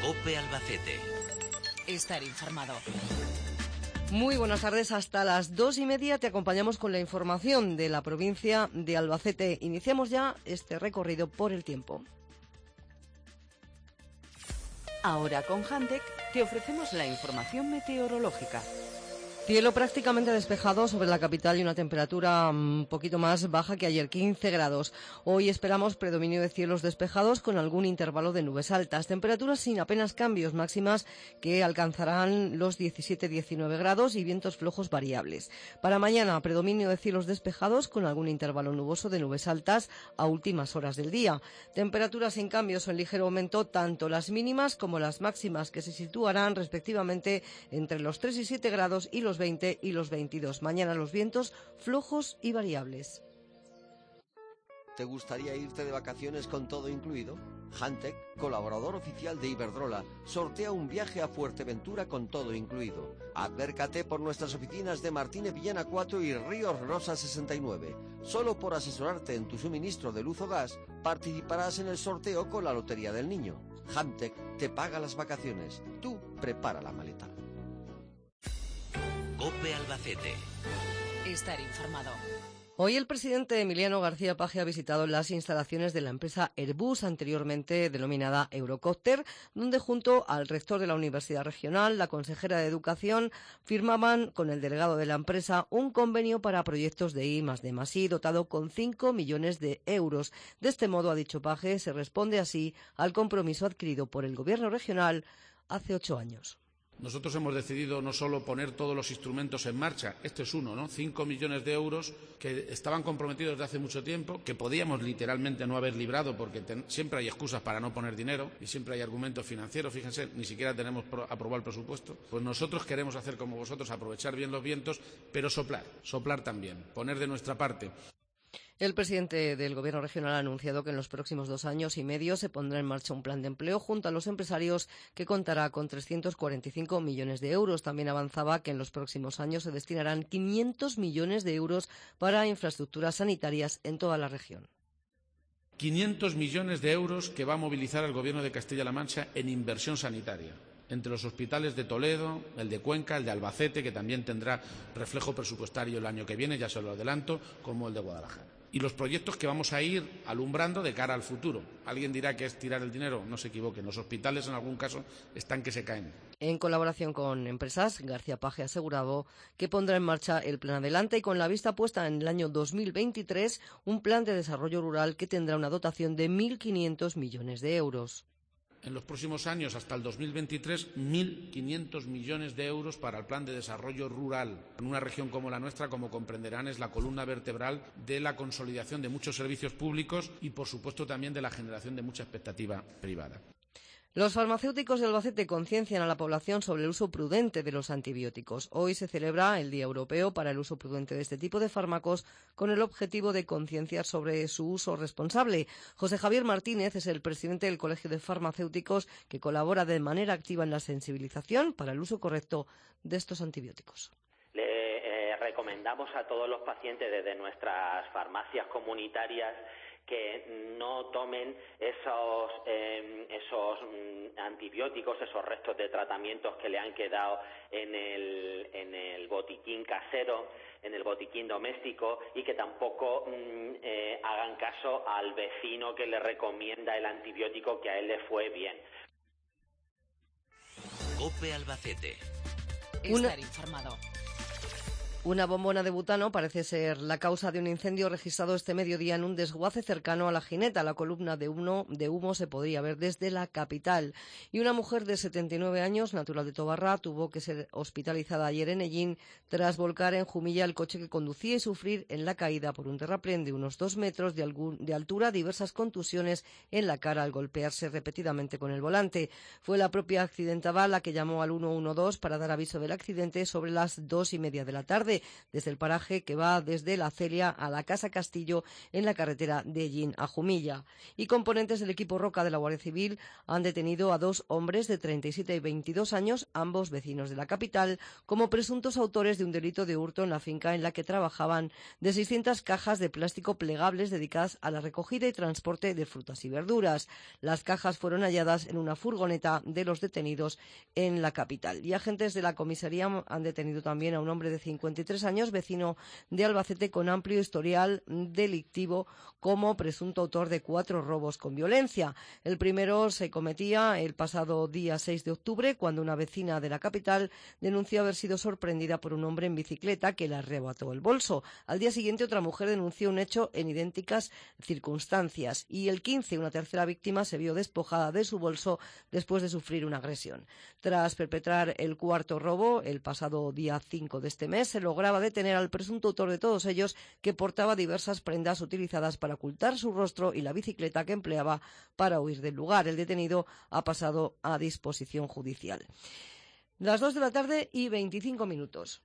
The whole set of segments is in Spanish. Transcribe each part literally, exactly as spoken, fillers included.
COPE Albacete. Estar informado. Muy buenas tardes, hasta las dos y media te acompañamos con la información de la provincia de Albacete. Iniciamos ya este recorrido por el tiempo. Ahora con Handec te ofrecemos la información meteorológica. Cielo prácticamente despejado sobre la capital y una temperatura un poquito más baja que ayer, quince grados. Hoy esperamos predominio de cielos despejados con algún intervalo de nubes altas. Temperaturas sin apenas cambios, máximas que alcanzarán los diecisiete a diecinueve grados y vientos flojos variables. Para mañana, predominio de cielos despejados con algún intervalo nuboso de nubes altas a últimas horas del día. Temperaturas sin cambios o en ligero aumento, tanto las mínimas como las máximas, que se situarán respectivamente entre los tres y siete grados y los veinte y los veintidós. Mañana los vientos flojos y variables. ¿Te gustaría irte de vacaciones con todo incluido? Handec, colaborador oficial de Iberdrola, sortea un viaje a Fuerteventura con todo incluido. Acércate por nuestras oficinas de Martínez Villena cuatro y Ríos Rosa sesenta y nueve. Solo por asesorarte en tu suministro de luz o gas, participarás en el sorteo con la Lotería del Niño. Handec te paga las vacaciones. Tú prepara la maleta. COPE Albacete. Estar informado. Hoy el presidente Emiliano García Paje ha visitado las instalaciones de la empresa Airbus, anteriormente denominada Eurocopter, donde junto al rector de la Universidad Regional, la consejera de Educación, firmaban con el delegado de la empresa un convenio para proyectos de I más D más I, dotado con cinco millones de euros. De este modo, ha dicho Paje, se responde así al compromiso adquirido por el Gobierno regional hace ocho años. Nosotros hemos decidido no solo poner todos los instrumentos en marcha, este es uno, ¿no? Cinco millones de euros que estaban comprometidos desde hace mucho tiempo, que podíamos literalmente no haber librado porque ten, siempre hay excusas para no poner dinero y siempre hay argumentos financieros, fíjense, ni siquiera tenemos pro, aprobado el presupuesto. Pues nosotros queremos hacer como vosotros, aprovechar bien los vientos, pero soplar, soplar también, poner de nuestra parte. El presidente del Gobierno regional ha anunciado que en los próximos dos años y medio se pondrá en marcha un plan de empleo junto a los empresarios que contará con trescientos cuarenta y cinco millones de euros. También avanzaba que en los próximos años se destinarán quinientos millones de euros para infraestructuras sanitarias en toda la región. quinientos millones de euros que va a movilizar el Gobierno de Castilla-La Mancha en inversión sanitaria, entre los hospitales de Toledo, el de Cuenca, el de Albacete, que también tendrá reflejo presupuestario el año que viene, ya se lo adelanto, como el de Guadalajara. Y los proyectos que vamos a ir alumbrando de cara al futuro. Alguien dirá que es tirar el dinero, no se equivoquen, los hospitales en algún caso están que se caen. En colaboración con empresas, García Paje ha asegurado que pondrá en marcha el plan Adelante y con la vista puesta en el año dos mil veintitrés un plan de desarrollo rural que tendrá una dotación de mil quinientos millones de euros. En los próximos años, hasta el dos mil veintitrés, mil quinientos millones de euros para el Plan de Desarrollo Rural. En una región como la nuestra, como comprenderán, es la columna vertebral de la consolidación de muchos servicios públicos y, por supuesto, también de la generación de mucha expectativa privada. Los farmacéuticos de Albacete conciencian a la población sobre el uso prudente de los antibióticos. Hoy se celebra el Día Europeo para el uso prudente de este tipo de fármacos con el objetivo de concienciar sobre su uso responsable. José Javier Martínez es el presidente del Colegio de Farmacéuticos que colabora de manera activa en la sensibilización para el uso correcto de estos antibióticos. Le eh, recomendamos a todos los pacientes desde nuestras farmacias comunitarias que no tomen esos eh, esos mm, antibióticos, esos restos de tratamientos que le han quedado en el en el botiquín casero, en el botiquín doméstico, y que tampoco mm, eh, hagan caso al vecino que le recomienda el antibiótico que a él le fue bien. COPE Albacete. Una... Estar informado. Una bombona de butano parece ser la causa de un incendio registrado este mediodía en un desguace cercano a La Gineta. La columna de humo, de humo se podría ver desde la capital. Y una mujer de setenta y nueve años, natural de Tobarra, tuvo que ser hospitalizada ayer en Ellín tras volcar en Jumilla el coche que conducía y sufrir en la caída por un terraplén de unos dos metros de, algún, de altura diversas contusiones en la cara al golpearse repetidamente con el volante. Fue la propia accidentada la que llamó al uno uno dos para dar aviso del accidente sobre las dos y media de la tarde. Albacete, desde el paraje que va desde la Celia a la Casa Castillo en la carretera de Ellín a Jumilla. Y componentes del equipo Roca de la Guardia Civil han detenido a dos hombres de treinta y siete y veintidós años, ambos vecinos de la capital, como presuntos autores de un delito de hurto en la finca en la que trabajaban de seiscientas cajas de plástico plegables dedicadas a la recogida y transporte de frutas y verduras. Las cajas fueron halladas en una furgoneta de los detenidos en la capital. Y agentes de la comisaría han detenido también a un hombre de cincuenta y tres años, vecino de Albacete, con amplio historial delictivo como presunto autor de cuatro robos con violencia. El primero se cometía el pasado día seis de octubre, cuando una vecina de la capital denunció haber sido sorprendida por un hombre en bicicleta que le arrebató el bolso. Al día siguiente, otra mujer denunció un hecho en idénticas circunstancias. Y el quince, una tercera víctima se vio despojada de su bolso después de sufrir una agresión. Tras perpetrar el cuarto robo, el pasado día cinco de este mes, se lograba detener al presunto autor de todos ellos, que portaba diversas prendas utilizadas para ocultar su rostro y la bicicleta que empleaba para huir del lugar. El detenido ha pasado a disposición judicial. Las dos de la tarde y veinticinco minutos.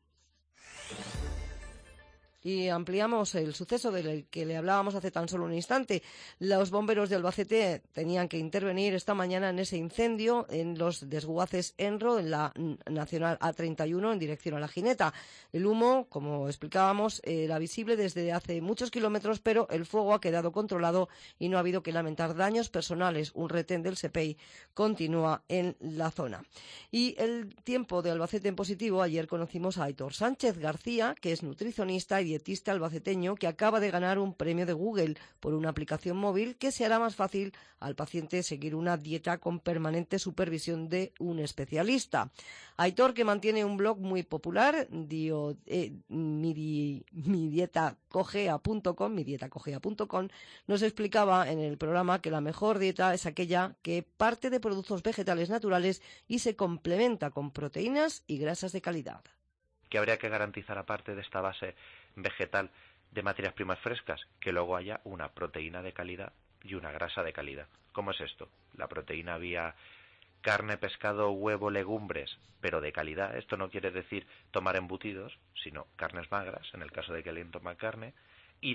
Y ampliamos el suceso del que le hablábamos hace tan solo un instante. Los bomberos de Albacete tenían que intervenir esta mañana en ese incendio en los desguaces Enro, en la Nacional A treinta y uno, en dirección a La Gineta. El humo, como explicábamos, era visible desde hace muchos kilómetros, pero el fuego ha quedado controlado y no ha habido que lamentar daños personales. Un retén del S E P E I continúa en la zona. Y el tiempo de Albacete en positivo. Ayer conocimos a Aitor Sánchez García, que es nutricionista y dietista albaceteño, que acaba de ganar un premio de Google por una aplicación móvil que se hará más fácil al paciente seguir una dieta con permanente supervisión de un especialista. Aitor, que mantiene un blog muy popular, dio, eh, mi, di, mi dieta cogea punto com, mi dieta cogea punto com, nos explicaba en el programa que la mejor dieta es aquella que parte de productos vegetales naturales y se complementa con proteínas y grasas de calidad. Que habría que garantizar, aparte de esta base vegetal de materias primas frescas, que luego haya una proteína de calidad y una grasa de calidad. ¿Cómo es esto? La proteína vía carne, pescado, huevo, legumbres, pero de calidad. Esto no quiere decir tomar embutidos, sino carnes magras, en el caso de que alguien toma carne. ¿Y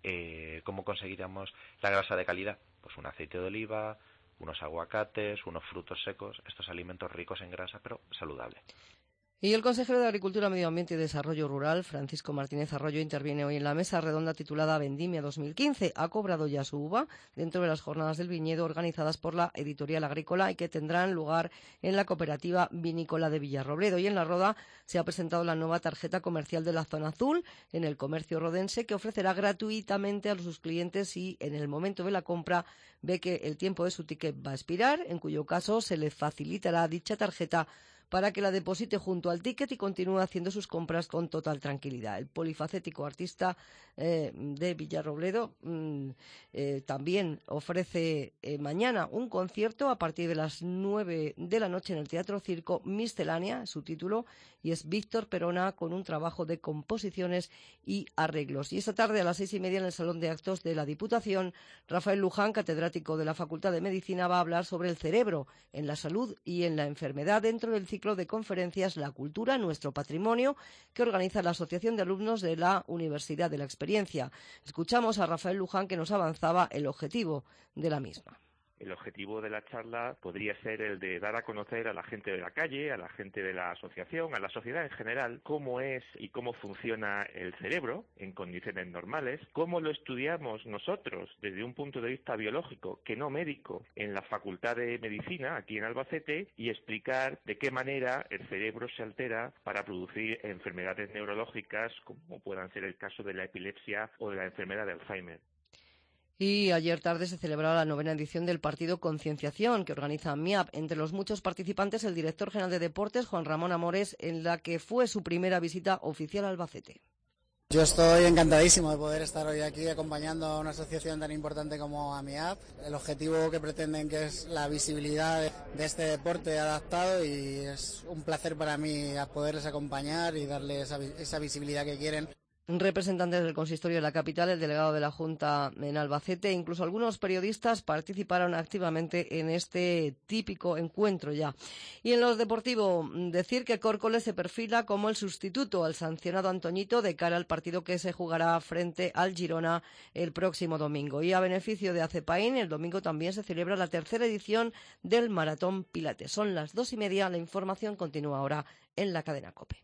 eh, cómo conseguiríamos la grasa de calidad? Pues un aceite de oliva, unos aguacates, unos frutos secos, estos alimentos ricos en grasa, pero saludables. Y el consejero de Agricultura, Medio Ambiente y Desarrollo Rural, Francisco Martínez Arroyo, interviene hoy en la mesa redonda titulada Vendimia dos mil quince. Ha cobrado ya su uva dentro de las jornadas del viñedo organizadas por la Editorial Agrícola y que tendrán lugar en la Cooperativa Vinícola de Villarrobledo. Y en la Roda se ha presentado la nueva tarjeta comercial de la Zona Azul en el comercio rodense, que ofrecerá gratuitamente a sus clientes si en el momento de la compra ve que el tiempo de su ticket va a expirar, en cuyo caso se le facilitará dicha tarjeta para que la deposite junto al ticket y continúe haciendo sus compras con total tranquilidad. El polifacético artista eh, de Villarrobledo mmm, eh, también ofrece eh, mañana un concierto a partir de las nueve de la noche en el Teatro Circo, Miscelánea, su título, y es Víctor Perona, con un trabajo de composiciones y arreglos. Y esta tarde a las seis y media en el Salón de Actos de la Diputación, Rafael Luján, catedrático de la Facultad de Medicina, va a hablar sobre el cerebro en la salud y en la enfermedad dentro del ciclo de conferencias La Cultura, Nuestro Patrimonio, que organiza la Asociación de Alumnos de la Universidad de la Experiencia. Escuchamos a Rafael Luján, que nos avanzaba el objetivo de la misma. El objetivo de la charla podría ser el de dar a conocer a la gente de la calle, a la gente de la asociación, a la sociedad en general, cómo es y cómo funciona el cerebro en condiciones normales, cómo lo estudiamos nosotros desde un punto de vista biológico, que no médico, en la Facultad de Medicina, aquí en Albacete, y explicar de qué manera el cerebro se altera para producir enfermedades neurológicas, como puedan ser el caso de la epilepsia o de la enfermedad de Alzheimer. Y ayer tarde se celebraba la novena edición del partido Concienciación, que organiza M I A P. Entre los muchos participantes, el director general de Deportes, Juan Ramón Amores, en la que fue su primera visita oficial a Albacete. Yo estoy encantadísimo de poder estar hoy aquí acompañando a una asociación tan importante como A M I A P. El objetivo que pretenden, que es la visibilidad de este deporte adaptado, y es un placer para mí poderles acompañar y darles esa, esa visibilidad que quieren. representantes del consistorio de la capital, el delegado de la Junta en Albacete, incluso algunos periodistas participaron activamente en este típico encuentro ya. Y en los deportivos, decir que Córcoles se perfila como el sustituto al sancionado Antoñito de cara al partido que se jugará frente al Girona el próximo domingo. Y a beneficio de Acepaín, el domingo también se celebra la tercera edición del Maratón Pilates. Son las dos y media, la información continúa ahora en la cadena COPE.